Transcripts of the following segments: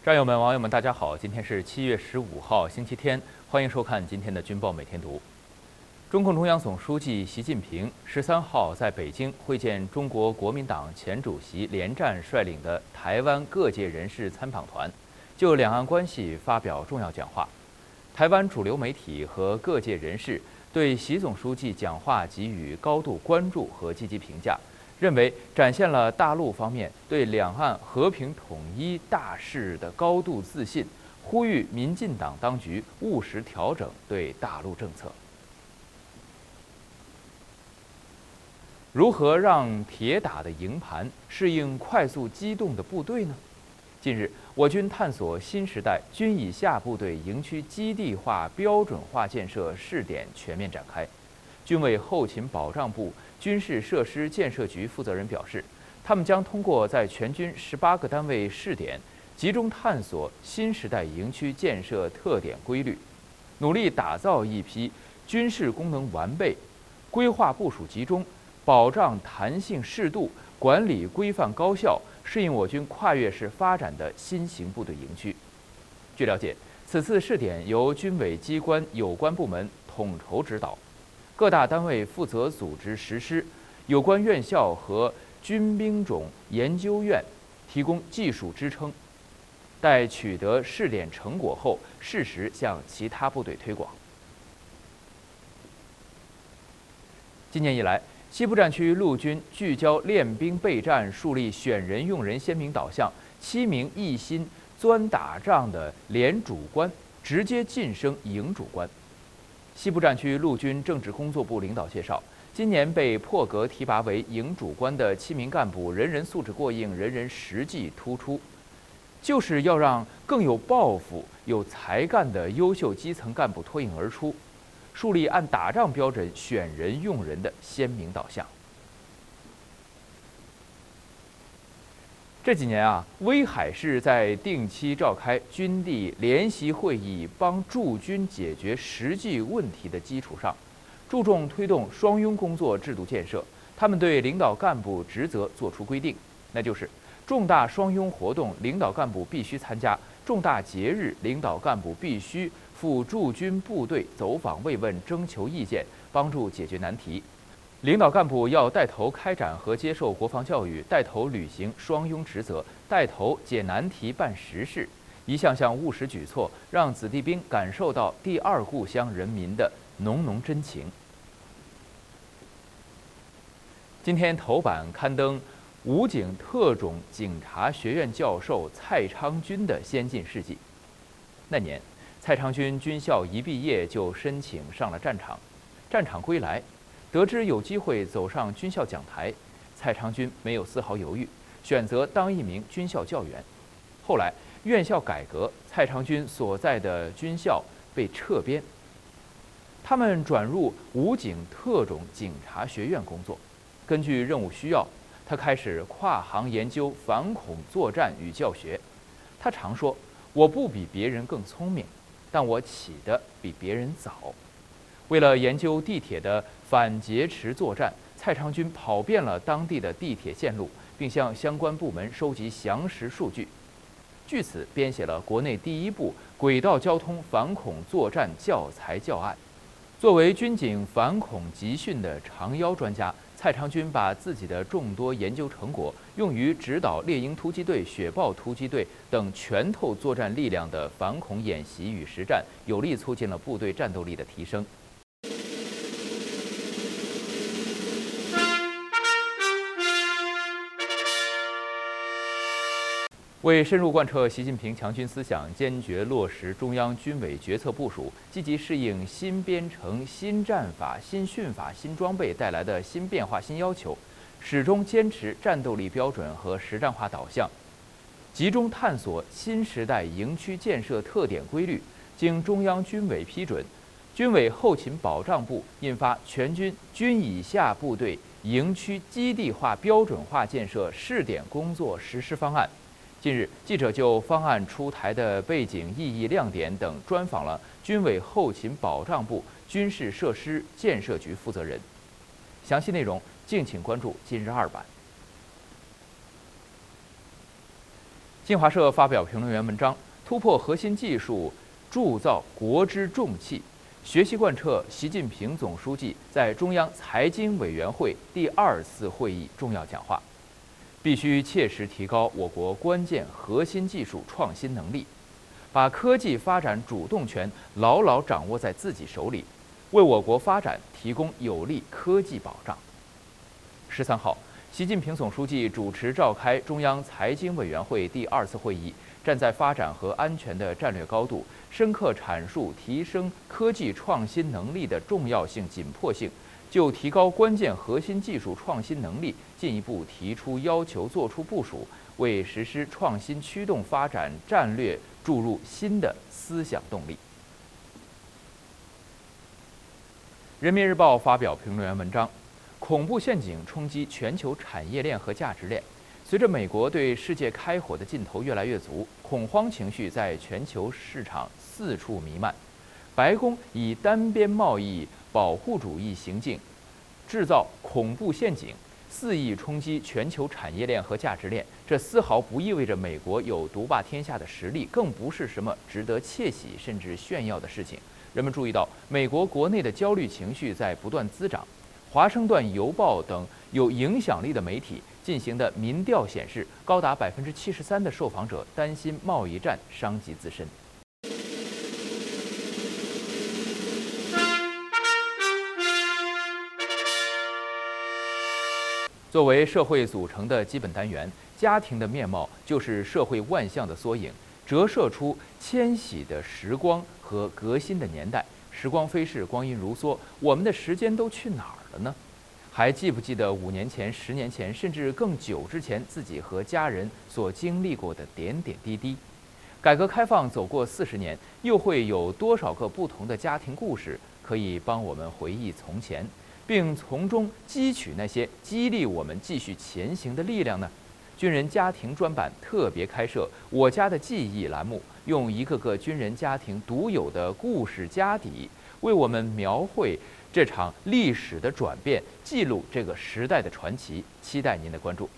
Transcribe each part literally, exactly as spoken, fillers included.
战友们、网友们，大家好！今天是七月十五号，星期天，欢迎收看今天的《军报每天读》。中共中央总书记习近平十三号在北京会见中国国民党前主席连战率领的台湾各界人士参访团，就两岸关系发表重要讲话。台湾主流媒体和各界人士对习总书记讲话给予高度关注和积极评价。 认为展现了大陆方面对两岸和平统一大势的高度自信，呼吁民进党当局务实调整对大陆政策。如何让铁打的营盘适应快速机动的部队呢？近日，我军探索新时代军以下部队营区基地化标准化建设试点全面展开。军委后勤保障部 军事设施建设局负责人表示，他们将通过在全军十八个单位试点，集中探索新时代营区建设特点规律，努力打造一批军事功能完备、规划部署集中、保障弹性适度、管理规范高效、适应我军跨越式发展的新型部队营区。据了解，此次试点由军委机关有关部门统筹指导。 各大单位负责组织实施，有关院校和军兵种研究院提供技术支撑。待取得试点成果后，适时向其他部队推广。今年以来，西部战区陆军聚焦练兵备战，树立选人用人鲜明导向，七名一心钻打仗的连主官直接晋升营主官。 西部战区陆军政治工作部领导介绍，今年被破格提拔为营主官的七名干部，人人素质过硬，人人实际突出，就是要让更有抱负、有才干的优秀基层干部脱颖而出，树立按打仗标准选人用人的鲜明导向。 这几年啊，威海市在定期召开军地联席会议，帮驻军解决实际问题的基础上，注重推动双拥工作制度建设。他们对领导干部职责作出规定，那就是重大双拥活动，领导干部必须参加；重大节日，领导干部必须赴驻军部队走访慰问，征求意见，帮助解决难题。 领导干部要带头开展和接受国防教育，带头履行双拥职责，带头解难题、办实事，一项项务实举措，让子弟兵感受到第二故乡人民的浓浓真情。今天头版刊登武警特种警察学院教授蔡昌军的先进事迹。那年，蔡昌军军校一毕业就申请上了战场，战场归来。 得知有机会走上军校讲台，蔡昌军没有丝毫犹豫，选择当一名军校教员。后来院校改革，蔡昌军所在的军校被撤编，他们转入武警特种警察学院工作。根据任务需要，他开始跨行研究反恐作战与教学。他常说：“我不比别人更聪明，但我起得比别人早。” 为了研究地铁的反劫持作战，蔡昌军跑遍了当地的地铁线路，并向相关部门收集详实数据，据此编写了国内第一部轨道交通反恐作战教材教案。作为军警反恐集训的长腰专家，蔡昌军把自己的众多研究成果用于指导猎鹰突击队、雪豹突击队等拳头作战力量的反恐演习与实战，有力促进了部队战斗力的提升。 为深入贯彻习近平强军思想，坚决落实中央军委决策部署，积极适应新编程、新战法、新训法、新装备带来的新变化、新要求，始终坚持战斗力标准和实战化导向，集中探索新时代营区建设特点规律。经中央军委批准，军委后勤保障部印发《全军军以下部队营区基地化标准化建设试点工作实施方案》。 近日，记者就方案出台的背景、意义、亮点等专访了军委后勤保障部军事设施建设局负责人。详细内容敬请关注今日二版。 新华社发表评论员文章：突破核心技术，铸造国之重器。学习贯彻习近平总书记在中央财经委员会第二次会议重要讲话，必须切实提高我国关键核心技术创新能力，把科技发展主动权牢牢掌握在自己手里，为我国发展提供有力科技保障。十三号，习近平总书记主持召开中央财经委员会第二次会议，站在发展和安全的战略高度，深刻阐述提升科技创新能力的重要性、紧迫性，就提高关键核心技术创新能力进一步提出要求，作出部署，为实施创新驱动发展战略注入新的思想动力。人民日报发表评论员文章：恐怖陷阱冲击全球产业链和价值链。随着美国对世界开火的劲头越来越足，恐慌情绪在全球市场四处弥漫。白宫以单边贸易保护主义行径，制造恐怖陷阱，肆意冲击全球产业链和价值链。这丝毫不意味着美国有独霸天下的实力，更不是什么值得窃喜甚至炫耀的事情。人们注意到，美国国内的焦虑情绪在不断滋长。华盛顿邮报等有影响力的媒体进行的民调显示，高达百分之七十三的受访者担心贸易战伤及自身。作为社会组成的基本单元，家庭的面貌就是社会万象的缩影，折射出迁徙的时光和革新的年代。时光飞逝，光阴如梭，我们的时间都去哪儿了呢？还记不记得五年前、十年前，甚至更久之前，自己和家人所经历过的点点滴滴？改革开放走过四十年，又会有多少个不同的家庭故事可以帮我们回忆从前，并从中汲取那些激励我们继续前行的力量呢？军人家庭专版特别开设“我家的记忆”栏目，用一个个军人家庭独有的故事家底，为我们描绘这场历史的转变，记录这个时代的传奇。期待您的关注。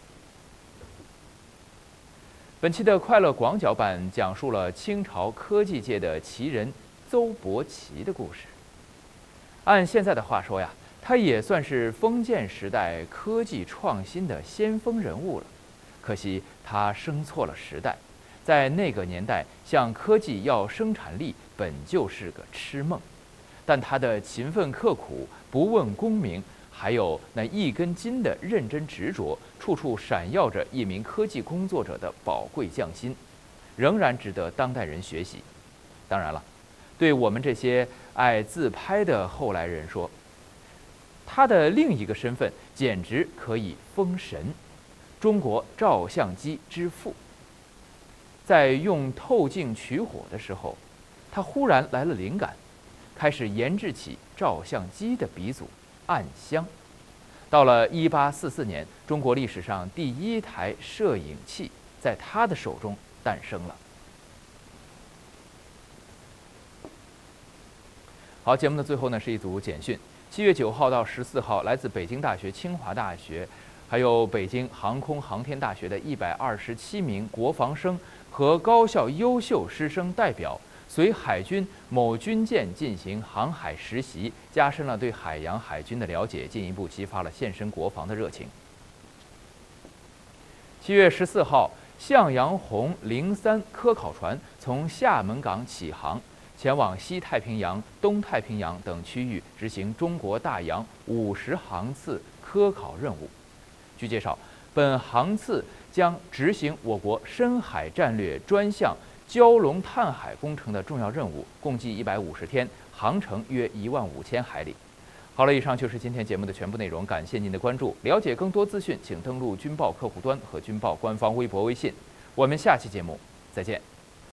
本期的快乐广角版讲述了清朝科技界的奇人邹伯奇的故事。按现在的话说呀，他也算是封建时代科技创新的先锋人物了。可惜他生错了时代，在那个年代，向科技要生产力本就是个痴梦。但他的勤奋刻苦、不问功名，还有那一根筋的认真执着，处处闪耀着一名科技工作者的宝贵匠心，仍然值得当代人学习。当然了，对我们这些爱自拍的后来人说，他的另一个身份简直可以封神——中国照相机之父。在用透镜取火的时候，他忽然来了灵感，开始研制起照相机的鼻祖暗箱。到了一八四四年，中国历史上第一台摄影器在他的手中诞生了。好，节目的最后呢是一组简讯。七月九号到十四号，来自北京大学、清华大学，还有北京航空航天大学的一百二十七名国防生和高校优秀师生代表，随海军某军舰进行航海实习，加深了对海洋海军的了解，进一步激发了献身国防的热情。七月十四号，向阳红零三科考船从厦门港起航，前往西太平洋、东太平洋等区域执行中国大洋五十航次科考任务。据介绍，本航次将执行我国深海战略专项蛟龙探海工程的重要任务，共计一百五十天，航程约一万五千海里。好了，以上就是今天节目的全部内容，感谢您的关注。了解更多资讯，请登录军报客户端和军报官方微博、微信。我们下期节目再见。